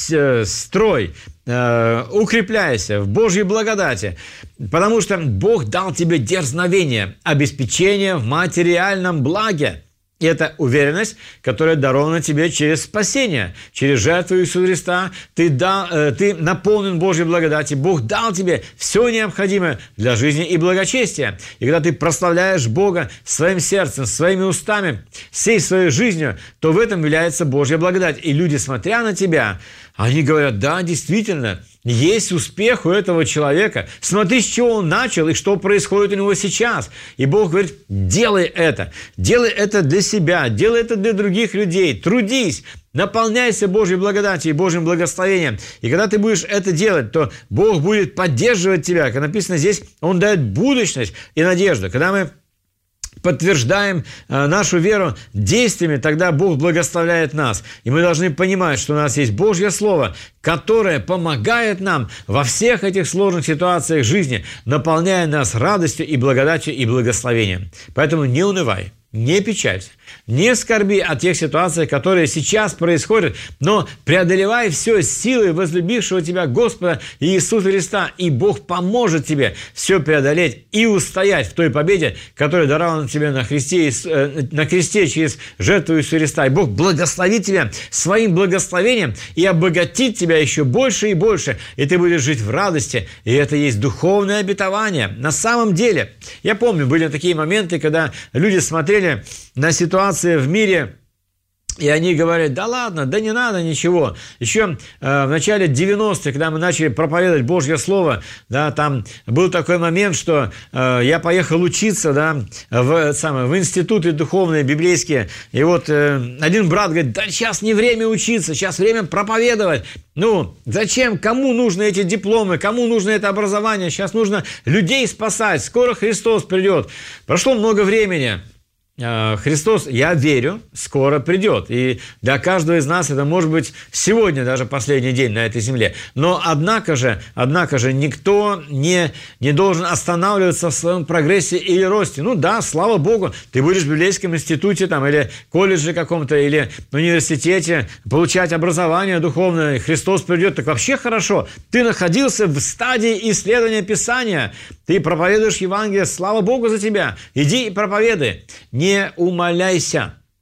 B: строй, укрепляйся в Божьей благодати. Потому что Бог дал тебе дерзновение, обеспечение в материальном благе. И это уверенность, которая дарована тебе через спасение, через жертву Иисуса Христа. Ты, дал, э, ты наполнен Божьей благодати. Бог дал тебе все необходимое для жизни и благочестия. И когда ты прославляешь Бога своим сердцем, своими устами, всей своей жизнью, то в этом является Божья благодать. И люди, смотря на тебя, они говорят: да, действительно, есть успех у этого человека. Смотри, с чего он начал и что происходит у него сейчас. И Бог говорит: делай это. Делай это для себя, делай это для других людей. Трудись, наполняйся Божьей благодатью и Божьим благословением. И когда ты будешь это делать, то Бог будет поддерживать тебя. Как написано здесь, Он дает будущность и надежду. Когда мы подтверждаем э, нашу веру действиями, тогда Бог благословляет нас. И мы должны понимать, что у нас есть Божье Слово, которое помогает нам во всех этих сложных ситуациях жизни, наполняя нас радостью и благодатью и благословением. Поэтому не унывай, не печалься, не скорби о тех ситуациях, которые сейчас происходят, но преодолевай все силой возлюбившего тебя Господа Иисуса Христа, и Бог поможет тебе все преодолеть и устоять в той победе, которую даровал тебе на кресте, на кресте через жертву Иисуса Христа. И Бог благословит тебя своим благословением и обогатит тебя еще больше и больше, и ты будешь жить в радости, и это есть духовное обетование. На самом деле, я помню, были такие моменты, когда люди смотрели на ситуации в мире, и они говорят: да ладно, да не надо ничего. Еще э, в начале девяностых, когда мы начали проповедовать Божье Слово, да, там был такой момент, что э, я поехал учиться, да, в, самое, в институты духовные, библейские, и вот э, один брат говорит: да сейчас не время учиться, сейчас время проповедовать. Ну, зачем? Кому нужны эти дипломы? Кому нужно это образование? Сейчас нужно людей спасать, скоро Христос придет. Прошло много времени. Христос, я верю, скоро придет. И для каждого из нас это может быть сегодня даже последний день на этой земле. Но однако же, однако же никто не, не должен останавливаться в своем прогрессе или росте. Ну да, слава Богу, ты будешь в библейском институте там, или колледже каком-то, или в университете получать образование духовное. Христос придет, так вообще хорошо. Ты находился в стадии исследования Писания. Ты проповедуешь Евангелие, слава Богу за тебя. Иди и проповедуй. Не умаляйся,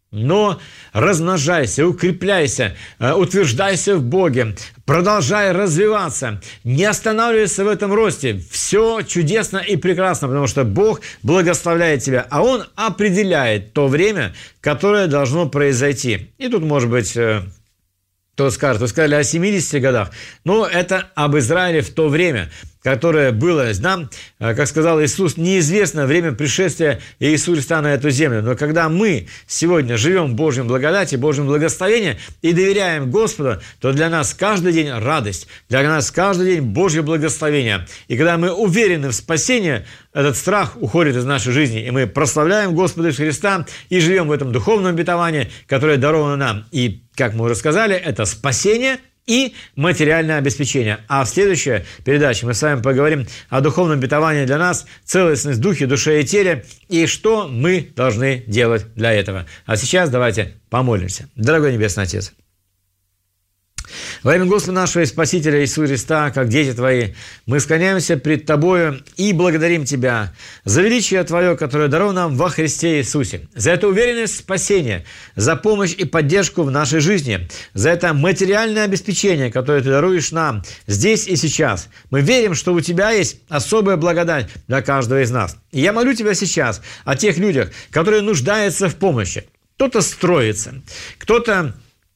B: Но размножайся, укрепляйся, утверждайся в Боге, продолжай развиваться, не останавливайся в этом росте. Все чудесно и прекрасно, потому что Бог благословляет тебя, а Он определяет то время, которое должно произойти. И тут, может быть, кто скажет, вы сказали о семидесяти годах, но это об Израиле в то время, которое было нам, как сказал Иисус, неизвестно время пришествия Иисуса Христа на эту землю. Но когда мы сегодня живем в Божьем благодати, Божьем благословении и доверяем Господу, то для нас каждый день радость, для нас каждый день Божье благословение. И когда мы уверены в спасении, этот страх уходит из нашей жизни, и мы прославляем Господа Иисуса Христа и живем в этом духовном обетовании, которое даровано нам. И, как мы уже сказали, это спасение и материальное обеспечение. А в следующей передаче мы с вами поговорим о духовном обетовании для нас, целостность в духе, душе и теле, и что мы должны делать для этого. А сейчас давайте помолимся. Дорогой Небесный Отец, во имя Господа нашего и Спасителя Иисуса Христа, как дети Твои, мы склоняемся пред Тобою и благодарим Тебя за величие Твое, которое даровано нам во Христе Иисусе, за эту уверенность в спасении, за помощь и поддержку в нашей жизни, за это материальное обеспечение, которое Ты даруешь нам здесь и сейчас. Мы верим, что у Тебя есть особая благодать для каждого из нас. И я молю Тебя сейчас о тех людях, которые нуждаются в помощи. Кто-то строится, кто-то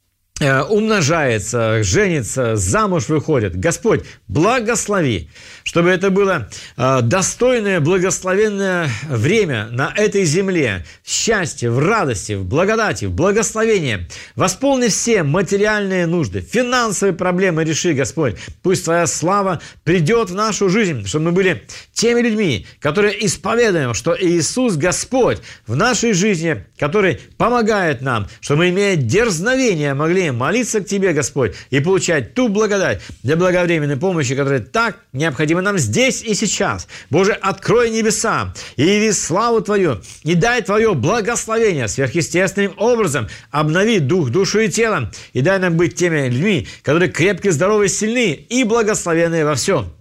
B: умножается, женится, замуж выходит. Господь, благослови, чтобы это было достойное, благословенное время на этой земле, в счастье, в радости, в благодати, в благословении. Восполни все материальные нужды, финансовые проблемы реши, Господь. Пусть Твоя слава придет в нашу жизнь, чтобы мы были теми людьми, которые исповедуем, что Иисус Господь в нашей жизни, который помогает нам, чтобы мы, имея дерзновение, могли молиться к Тебе, Господь, и получать ту благодать для благовременной помощи, которая так необходима нам здесь и сейчас. Боже, открой небеса и яви славу Твою, и дай Твое благословение сверхъестественным образом, обнови дух, душу и тело, и дай нам быть теми людьми, которые крепки, здоровы, сильны и благословенные во всем.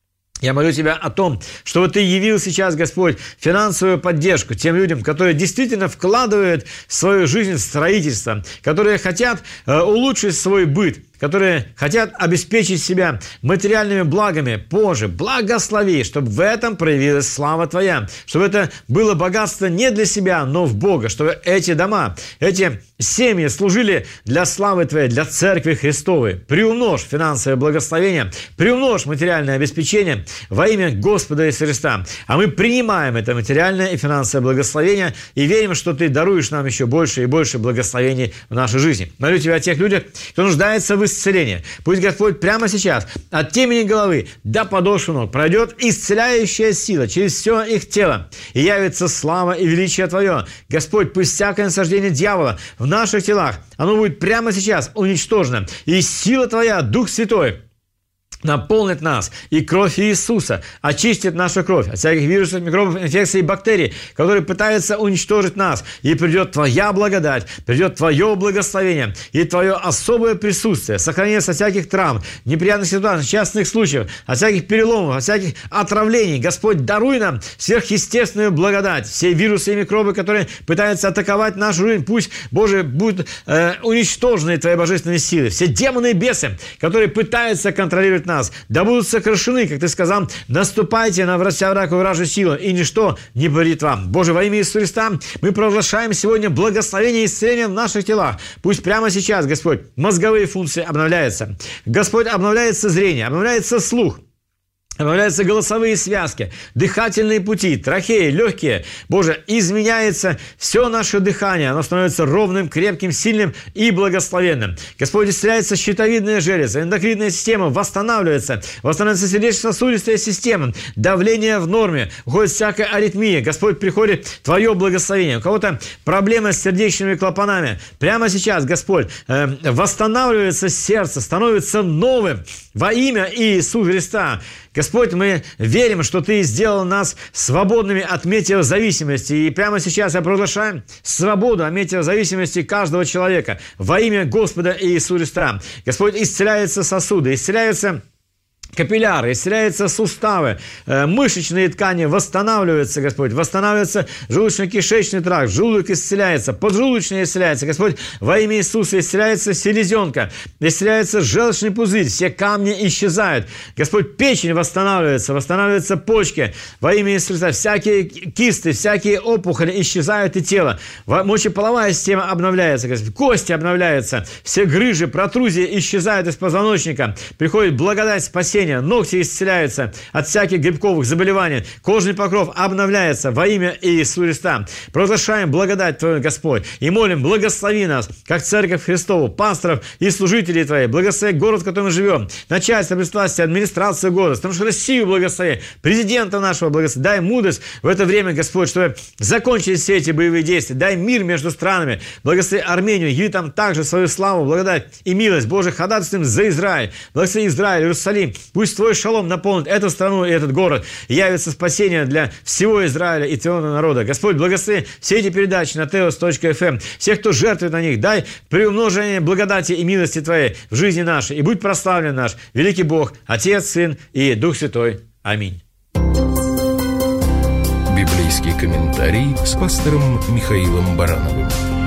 B: Я молю Тебя о том, чтобы Ты явил сейчас, Господь, финансовую поддержку тем людям, которые действительно вкладывают свою жизнь в строительство, которые хотят э, улучшить свой быт, которые хотят обеспечить себя материальными благами. Боже, благослови, чтобы в этом проявилась слава Твоя, чтобы это было богатство не для себя, но в Бога, чтобы эти дома, эти семьи служили для славы Твоей, для Церкви Христовой. Приумножь финансовое благословение, приумножь материальное обеспечение во имя Господа Иисуса Христа. А мы принимаем это материальное и финансовое благословение и верим, что Ты даруешь нам еще больше и больше благословений в нашей жизни. Молю Тебя о тех людях, кто нуждается в исцеление. Пусть Господь прямо сейчас от темени головы до подошвы ног пройдет исцеляющая сила через все их тело, и явится слава и величие Твое. Господь, пусть всякое насаждение дьявола в наших телах, оно будет прямо сейчас уничтожено, и сила Твоя, Дух Святой, наполнит нас, и кровь Иисуса очистит нашу кровь от всяких вирусов, микробов, инфекций и бактерий, которые пытаются уничтожить нас. И придет Твоя благодать, придет Твое благословение и Твое особое присутствие, сохранение от всяких травм, неприятных ситуаций, несчастных случаев, от всяких переломов, от всяких отравлений. Господь, даруй нам сверхъестественную благодать. Все вирусы и микробы, которые пытаются атаковать нашу жизнь, пусть, Боже, будут э, уничтожены Твоей божественной силой. Все демоны и бесы, которые пытаются контролировать нас, да будут сокращены, как Ты сказал, наступайте на врага врага вражью силу, и ничто не повредит вам. Боже, во имя Иисуса Христа мы провозглашаем сегодня благословение и исцеление в наших телах. Пусть прямо сейчас, Господь, мозговые функции обновляются. Господь, обновляется зрение, обновляется слух. Обновляются голосовые связки, дыхательные пути, трахеи, легкие. Боже, изменяется все наше дыхание. Оно становится ровным, крепким, сильным и благословенным. Господь, исцеляется щитовидная железа, эндокринная система восстанавливается. Восстанавливается сердечно-сосудистая система. Давление в норме. Уходит всякая аритмия. Господь, приходит Твое благословение. У кого-то проблемы с сердечными клапанами. Прямо сейчас, Господь, э, восстанавливается сердце, становится новым во имя Иисуса Христа. Господь, мы верим, что Ты сделал нас свободными от метеозависимости. И прямо сейчас я провозглашаю свободу от метеозависимости каждого человека во имя Господа Иисуса Христа. Господь, исцеляются сосуды, исцеляются капилляры, исцеляются суставы, мышечные ткани восстанавливаются, Господь, восстанавливается желудочно-кишечный тракт, желудок исцеляется, поджелудочная исцеляется, Господь, во имя Иисуса исцеляется селезенка, исцеляется желчный пузырь, все камни исчезают, Господь, печень восстанавливается, восстанавливаются почки, во имя Иисуса всякие кисты, всякие опухоли исчезают и тело, мочеполовая система обновляется, Господь, кости обновляются, все грыжи, протрузии исчезают из позвоночника, приходит благодать спасения, ногти исцеляются от всяких грибковых заболеваний, кожный покров обновляется во имя Иисуса Христа. Провозглашаем благодать Твою, Господь, и молим, благослови нас, как Церковь Христову, пасторов и служителей Твоих, благослови город, в котором мы живем, начальство, власти, администрацию города, потому что Россию благослови, президента нашего благослови, дай мудрость в это время, Господь, чтобы закончились все эти боевые действия, дай мир между странами, благослови Армению, яви там также свою славу, благодать и милость, Боже, ходатайствуем за Израиль, благослови Израиль, Иерусалим. Пусть Твой шалом наполнит эту страну и этот город. Явится спасение для всего Израиля и Твоего народа. Господь, благослови все эти передачи на теос точка эф эм. Всех, кто жертвует на них, дай приумножение благодати и милости Твоей в жизни нашей. И будь прославлен наш великий Бог, Отец, Сын и Дух Святой. Аминь.
A: Библейский комментарий с пастором Михаилом Барановым.